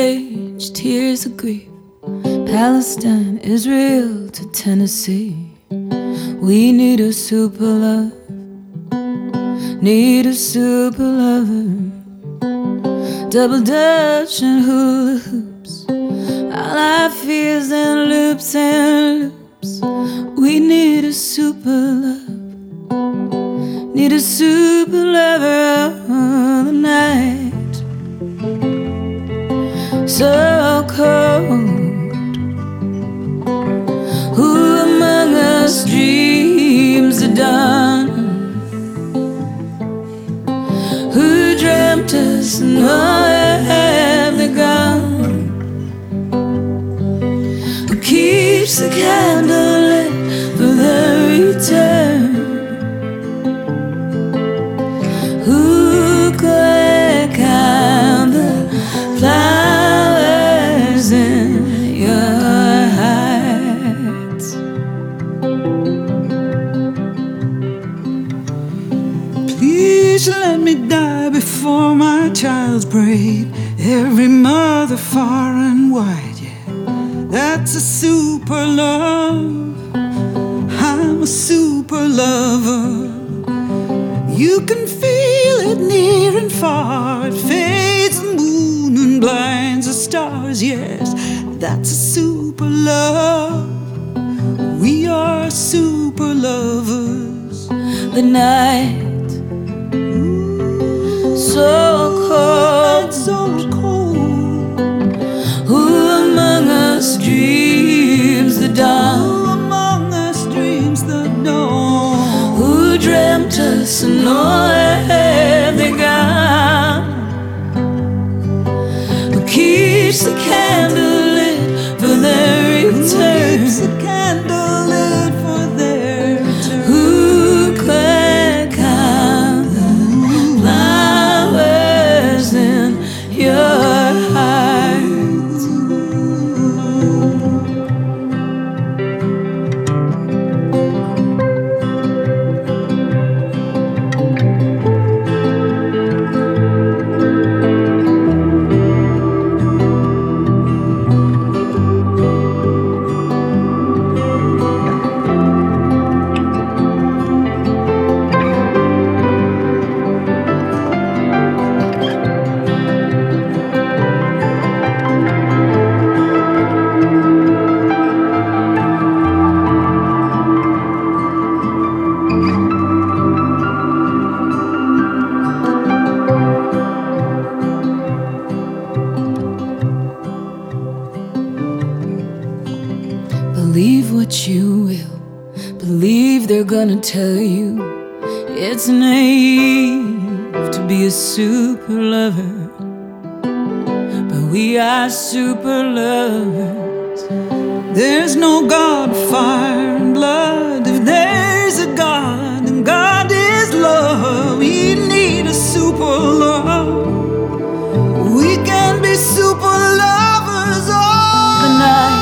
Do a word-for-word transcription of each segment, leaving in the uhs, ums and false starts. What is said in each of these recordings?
rage, tears of grief. Palestine, Israel to Tennessee. We need a super love, need a super lover. Double dutch and hula hoops, all our fears and loops and loops. We need a super love, need a super lover of the night. So cold, who among us dreams the dawn? Who dreamt us and where have they gone? Who keeps the candle lit for their return? Who could count the flowers in your hearts? Please let me die before my child's parade. Every mother far and wide, yeah, that's a super love. I'm a super lover. You can feel it near and far. It fades the moon and blinds the stars. Yes, that's a super love. We are super lovers. The night, so cold, so cold. Who among us dreams the dawn? Who among us dreams the dawn? Who dreamt us and where they gone? Who keeps the candle lit for their return? Who keeps the candle lit for their return? Who could count the flowers in your heart? Believe what you will, believe they're gonna tell you it's naive to be a super lover, but we are super lovers. There's no God of fire and blood. If there's a God, and God is love, we need a super love. We can be super lovers all The night,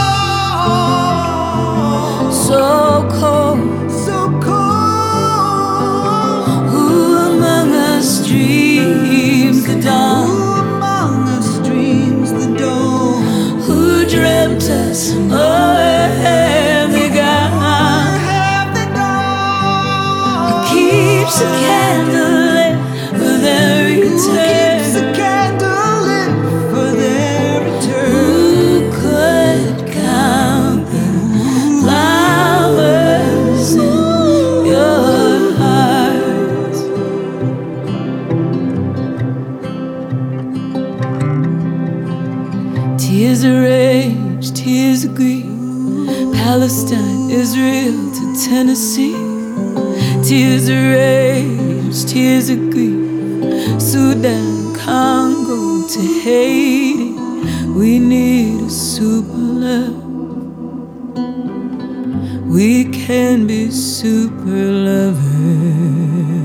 so cold, so cold. who among us dreams the dawn? Who among us dreams the dawn? Who dreamt us and where have they gone? Where have they gone? Who keeps the candle lit for their Who keeps return? the candle lit for their return? Who could count the flowers in your heart? Tears of rage, tears of grief. Palestine, Israel to Tennessee. Tears of rage, tears of grief. Sudan, Congo to Haiti. We need a super love. We can be super lovers.